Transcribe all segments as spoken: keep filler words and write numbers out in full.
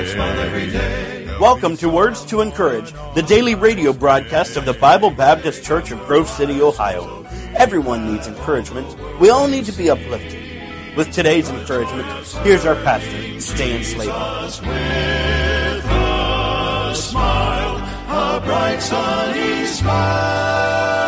Welcome to Words to Encourage, the daily radio broadcast of the Bible Baptist Church of Grove City, Ohio. Everyone needs encouragement. We all need to be uplifted. With today's encouragement, here's our pastor, Stan Slater. With a smile, a bright sunny smile.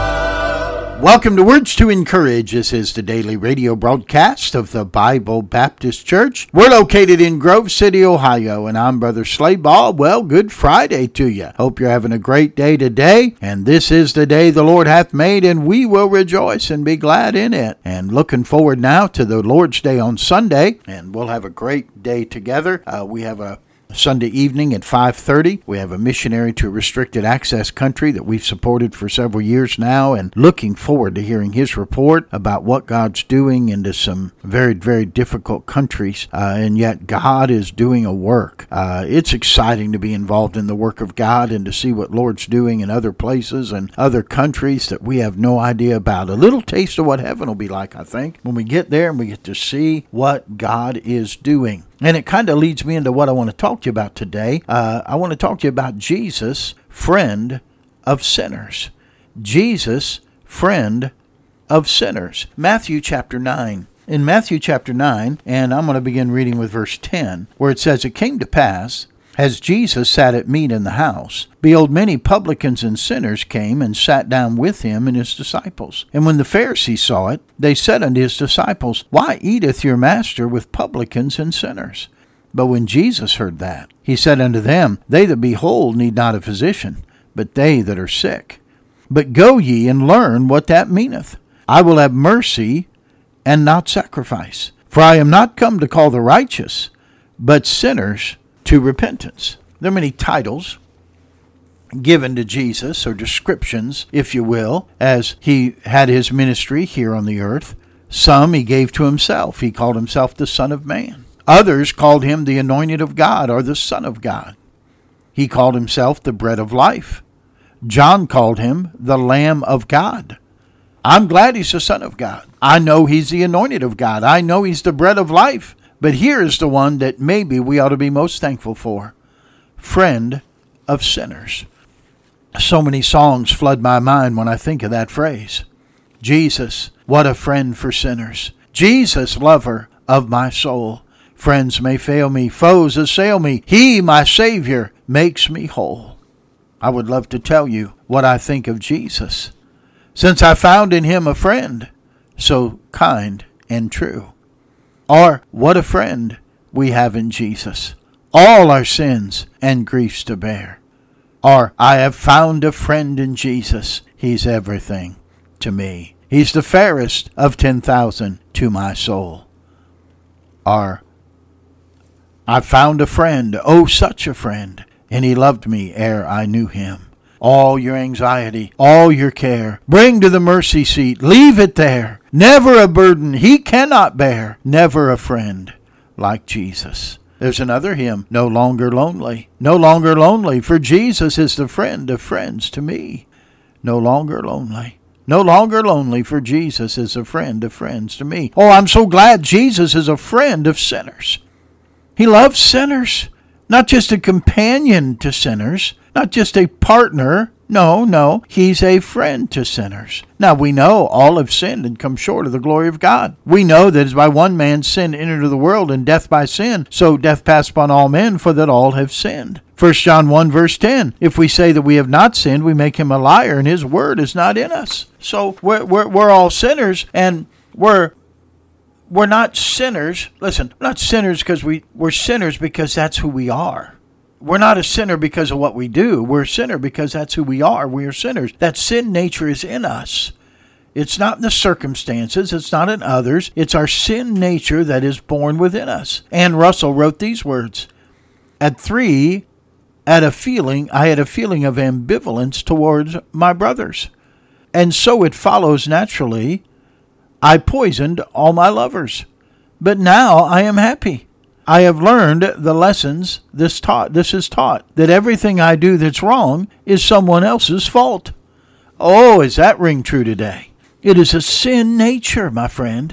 Welcome to Words to Encourage. This is the daily radio broadcast of the Bible Baptist Church. We're located in Grove City, Ohio, and I'm Brother Slayball. Well, good Friday to you. Hope you're having a great day today, and this is the day the Lord hath made, and we will rejoice and be glad in it. And looking forward now to the Lord's Day on Sunday, and we'll have a great day together. Uh, we have a Sunday evening at five thirty. We have a missionary to a restricted access country that we've supported for several years now, and looking forward to hearing his report about what God's doing into some very, very difficult countries, uh, and yet God is doing a work. Uh, it's exciting to be involved in the work of God and to see what Lord's doing in other places and other countries that we have no idea about. A little taste of what heaven will be like, I think, when we get there and we get to see what God is doing. And it kind of leads me into what I want to talk to you about today. Uh, I want to talk to you about Jesus, friend of sinners. Jesus, friend of sinners. Matthew chapter nine. In Matthew chapter nine, and I'm going to begin reading with verse ten, where it says, "It came to pass, as Jesus sat at meat in the house, behold, many publicans and sinners came and sat down with him and his disciples. And when the Pharisees saw it, they said unto his disciples, Why eateth your master with publicans and sinners? But when Jesus heard that, he said unto them, They that be whole need not a physician, but they that are sick. But go ye and learn what that meaneth. I will have mercy and not sacrifice. For I am not come to call the righteous, but sinners to repentance." There are many titles given to Jesus, or descriptions, if you will, as he had his ministry here on the earth. Some he gave to himself. He called himself the Son of Man. Others called him the Anointed of God, or the Son of God. He called himself the Bread of Life. John called him the Lamb of God. I'm glad he's the Son of God. I know he's the Anointed of God. I know he's the Bread of Life. But here is the one that maybe we ought to be most thankful for. Friend of sinners. So many songs flood my mind when I think of that phrase. Jesus, what a friend for sinners. Jesus, lover of my soul. Friends may fail me, foes assail me. He, my Savior, makes me whole. I would love to tell you what I think of Jesus, since I found in him a friend so kind and true. Or what a friend we have in Jesus, all our sins and griefs to bear. Or I have found a friend in Jesus, he's everything to me. He's the fairest of ten thousand to my soul. Or I found a friend, oh such a friend, and he loved me ere I knew him. All your anxiety, all your care, bring to the mercy seat, leave it there. Never a burden he cannot bear, never a friend like Jesus. There's another hymn, No Longer Lonely, no longer lonely, for Jesus is the friend of friends to me. No longer lonely, no longer lonely, for Jesus is a friend of friends to me. Oh, I'm so glad Jesus is a friend of sinners. He loves sinners, not just a companion to sinners, not just a partner. No, no, he's a friend to sinners. Now, we know all have sinned and come short of the glory of God. We know that as by one man sin entered into the world, and death by sin, so death passed upon all men, for that all have sinned. First John one verse ten, if we say that we have not sinned, we make him a liar, and his word is not in us. So we're, we're, we're all sinners, and we're we're not sinners. Listen, we're not sinners because we, we're sinners because that's who we are. We're not a sinner because of what we do. We're a sinner because that's who we are. We are sinners. That sin nature is in us. It's not in the circumstances. It's not in others. It's our sin nature that is born within us. Anne Russell wrote these words. At three, at a feeling, I had a feeling of ambivalence towards my brothers. And so it follows naturally, I poisoned all my lovers. But now I am happy. I have learned the lessons this taught. This is taught, that everything I do that's wrong is someone else's fault. Oh, is that ring true today? It is a sin nature, my friend.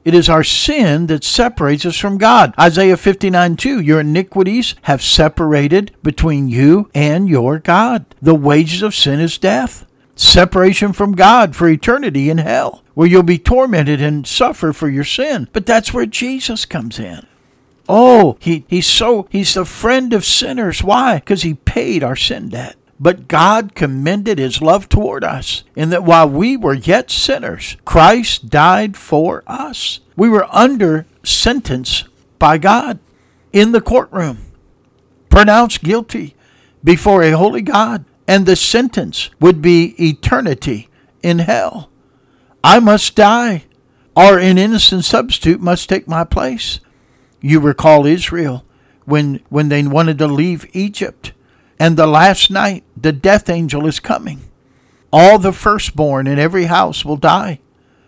It is our sin that separates us from God. Isaiah fifty-nine two, your iniquities have separated between you and your God. The wages of sin is death. Separation from God for eternity in hell, where you'll be tormented and suffer for your sin. But that's where Jesus comes in. Oh, he, he's so he's the friend of sinners. Why? Because he paid our sin debt. But God commended his love toward us, in that while we were yet sinners, Christ died for us. We were under sentence by God in the courtroom, pronounced guilty before a holy God, and the sentence would be eternity in hell. I must die, or an innocent substitute must take my place. You recall Israel when, when they wanted to leave Egypt. And the last night, the death angel is coming. All the firstborn in every house will die,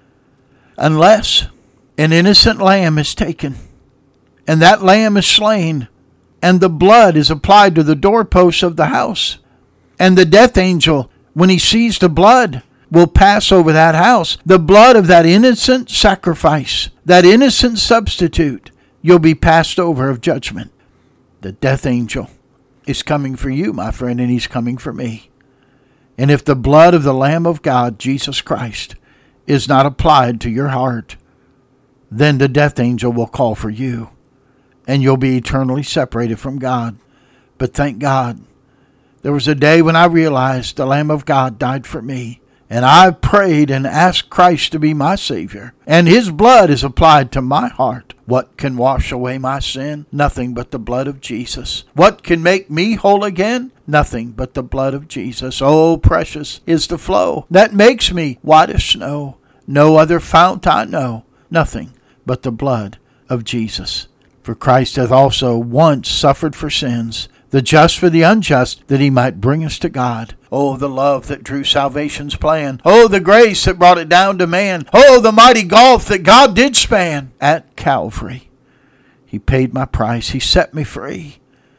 unless an innocent lamb is taken, and that lamb is slain, and the blood is applied to the doorposts of the house. And the death angel, when he sees the blood, will pass over that house. The blood of that innocent sacrifice, that innocent substitute, you'll be passed over of judgment. The death angel is coming for you, my friend, and he's coming for me. And if the blood of the Lamb of God, Jesus Christ, is not applied to your heart, then the death angel will call for you, and you'll be eternally separated from God. But thank God, there was a day when I realized the Lamb of God died for me, and I prayed and asked Christ to be my Savior, and his blood is applied to my heart. What can wash away my sin? Nothing but the blood of Jesus. What can make me whole again? Nothing but the blood of Jesus. Oh, precious is the flow that makes me white as snow. No other fount I know. Nothing but the blood of Jesus. For Christ hath also once suffered for sins, the just for the unjust, that he might bring us to God. Oh, the love that drew salvation's plan. Oh, the grace that brought it down to man. Oh, the mighty gulf that God did span at Calvary. He paid my price. He set me free.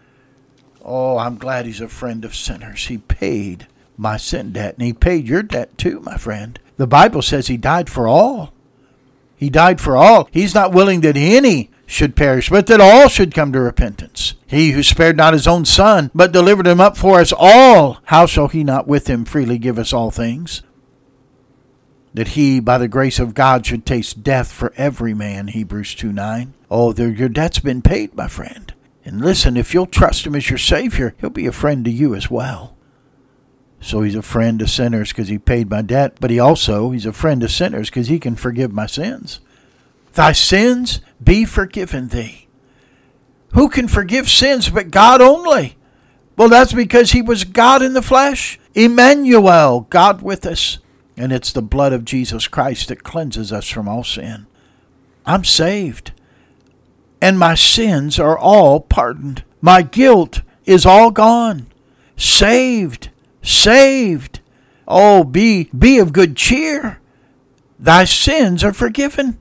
Oh, I'm glad he's a friend of sinners. He paid my sin debt, and he paid your debt too, my friend. The Bible says he died for all. He died for all. He's not willing that any should perish, but that all should come to repentance. He who spared not his own son, but delivered him up for us all, how shall he not with him freely give us all things? That he, by the grace of God, should taste death for every man, Hebrews two nine. Oh, your debt's been paid, my friend. And listen, if you'll trust him as your Savior, he'll be a friend to you as well. So he's a friend to sinners because he paid my debt, but he also, he's a friend to sinners because he can forgive my sins. Thy sins be forgiven thee. Who can forgive sins but God only? Well, that's because he was God in the flesh. Emmanuel, God with us. And it's the blood of Jesus Christ that cleanses us from all sin. I'm saved. And my sins are all pardoned. My guilt is all gone. Saved. Saved. Oh, be, be of good cheer. Thy sins are forgiven.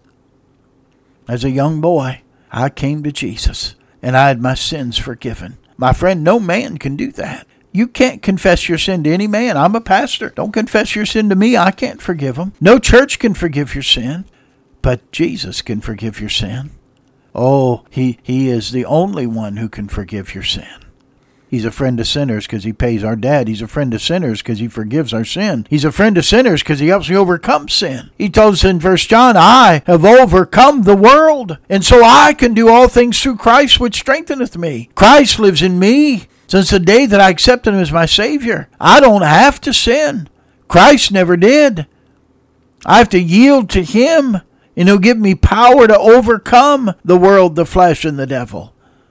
As a young boy, I came to Jesus, and I had my sins forgiven. My friend, no man can do that. You can't confess your sin to any man. I'm a pastor. Don't confess your sin to me. I can't forgive them. No church can forgive your sin, but Jesus can forgive your sin. Oh, he, he is the only one who can forgive your sin. He's a friend of sinners because he pays our debt. He's a friend of sinners because he forgives our sin. He's a friend of sinners because he helps me overcome sin. He told us in First John, I have overcome the world, and so I can do all things through Christ which strengtheneth me. Christ lives in me. Since the day that I accepted him as my Savior, I don't have to sin. Christ never did. I have to yield to him, and he'll give me power to overcome the world, the flesh, and the devil.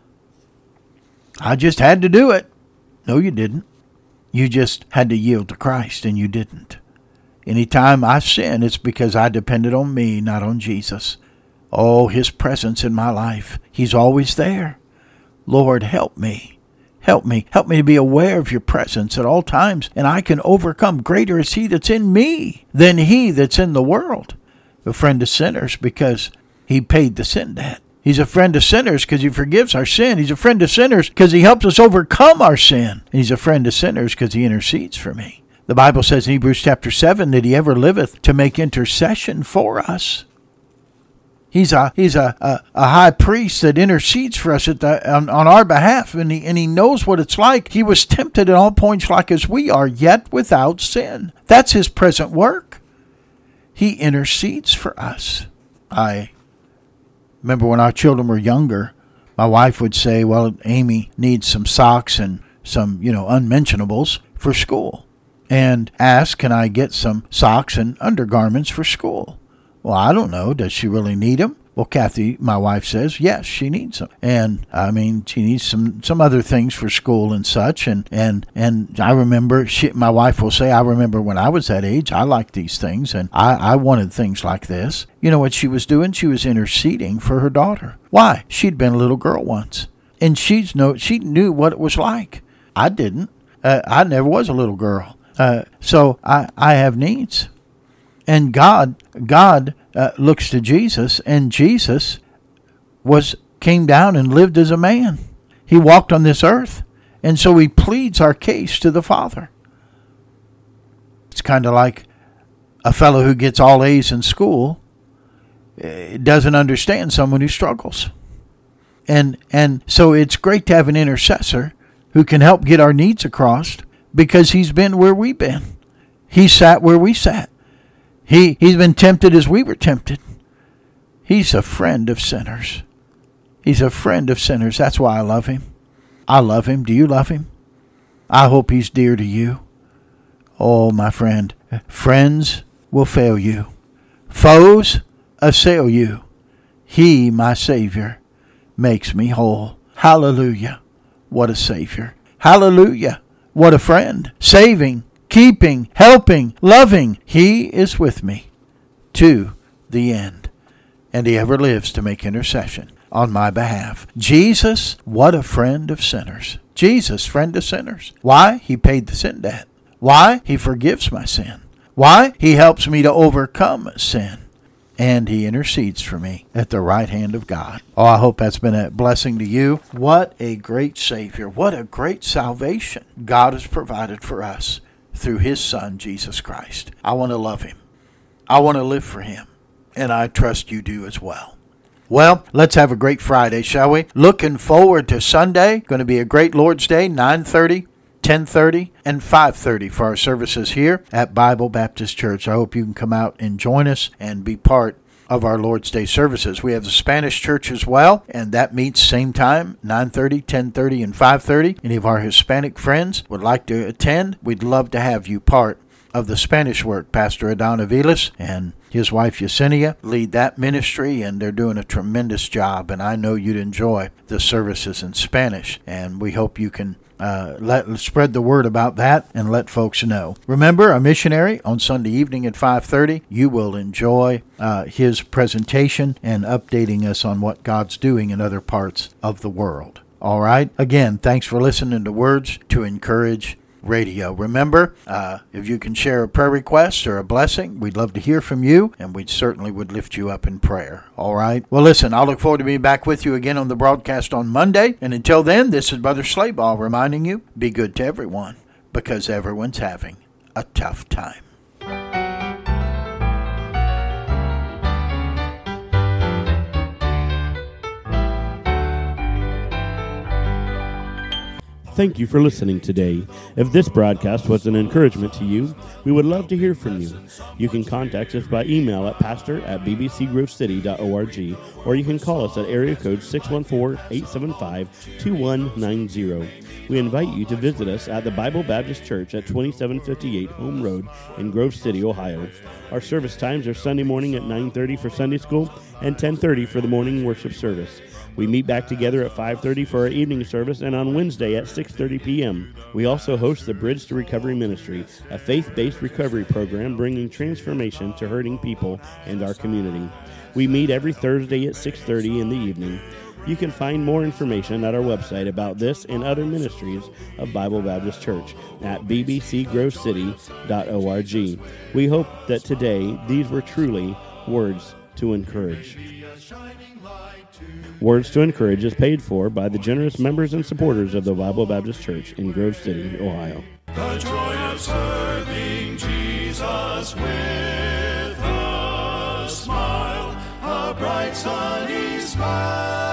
I just had to do it. No, you didn't. You just had to yield to Christ, and you didn't. Anytime I sin, it's because I depended on me, not on Jesus. Oh, his presence in my life. He's always there. Lord, help me. Help me. Help me to be aware of your presence at all times, and I can overcome. Greater is he that's in me than he that's in the world. A friend of sinners because he paid the sin debt. He's a friend of sinners because he forgives our sin. He's a friend of sinners because he helps us overcome our sin. And he's a friend of sinners because he intercedes for me. The Bible says in Hebrews chapter seven that he ever liveth to make intercession for us. He's a he's a, a, a high priest that intercedes for us at the, on, on our behalf, and he, and he knows what it's like. He was tempted at all points like as we are, yet without sin. That's his present work. He intercedes for us. I remember when our children were younger, my wife would say, well, Amy needs some socks and some, you know, unmentionables for school. And ask, can I get some socks and undergarments for school? Well, I don't know. Does she really need them? Well, Kathy, my wife, says, yes, she needs them. And, I mean, she needs some, some other things for school and such. And, and, and I remember, she, my wife will say, I remember when I was that age, I liked these things, and I, I wanted things like this. You know what she was doing? She was interceding for her daughter. Why? She'd been a little girl once. And she's no, she knew what it was like. I didn't. Uh, I never was a little girl. Uh, so I, I have needs. And God, God uh, looks to Jesus, and Jesus was came down and lived as a man. He walked on this earth, and so he pleads our case to the Father. It's kind of like a fellow who gets all A's in school uh, doesn't understand someone who struggles. And and so it's great to have an intercessor who can help get our needs across, because he's been where we've been. He sat where we sat. He, he's been tempted as we were tempted. He's a friend of sinners. He's a friend of sinners. That's why I love him. I love him. Do you love him? I hope he's dear to you. Oh, my friend. Friends will fail you. Foes assail you. He, my Savior, makes me whole. Hallelujah. What a Savior. Hallelujah. What a friend. Saving, keeping, helping, loving. He is with me to the end. And he ever lives to make intercession on my behalf. Jesus, what a friend of sinners. Jesus, friend of sinners. Why? He paid the sin debt. Why? He forgives my sin. Why? He helps me to overcome sin. And he intercedes for me at the right hand of God. Oh, I hope that's been a blessing to you. What a great Savior. What a great salvation God has provided for us through his Son, Jesus Christ. I want to love him. I want to live for him. And I trust you do as well. Well, let's have a great Friday, shall we? Looking forward to Sunday. Going to be a great Lord's Day, nine thirty, ten thirty, and five thirty for our services here at Bible Baptist Church. I hope you can come out and join us and be part of our Lord's Day services. We have the Spanish church as well, and that meets same time, nine thirty, ten thirty, and five thirty. Any of our Hispanic friends would like to attend, we'd love to have you part of the Spanish work. Pastor Adon Aviles and his wife Yesenia lead that ministry, and they're doing a tremendous job, and I know you'd enjoy the services in Spanish, and we hope you can Uh, let spread the word about that and let folks know. Remember, a missionary on Sunday evening at five thirty. You will enjoy uh, his presentation and updating us on what God's doing in other parts of the world. All right. Again, thanks for listening to Words to Encourage Radio. Remember, uh, if you can share a prayer request or a blessing, we'd love to hear from you, and we certainly would lift you up in prayer. All right? Well, listen, I'll look forward to being back with you again on the broadcast on Monday. And until then, this is Brother Slayball reminding you, be good to everyone, because everyone's having a tough time. Thank you for listening today. If this broadcast was an encouragement to you, we would love to hear from you. You can contact us by email at pastor at b b c grove city dot org, or you can call us at area code six one four, eight seven five, two one nine zero. We invite you to visit us at the Bible Baptist Church at twenty-seven fifty-eight Home Road in Grove City, Ohio. Our service times are Sunday morning at nine thirty for Sunday school and ten thirty for the morning worship service. We meet back together at five thirty for our evening service, and on Wednesday at six thirty p.m. We also host the Bridge to Recovery Ministry, a faith-based recovery program bringing transformation to hurting people and our community. We meet every Thursday at six thirty in the evening. You can find more information at our website about this and other ministries of Bible Baptist Church at b b c grove city dot org. We hope that today these were truly words to encourage. Words to Encourage is paid for by the generous members and supporters of the Bible Baptist Church in Grove City, Ohio. The joy of serving Jesus with a smile, a bright sunny smile.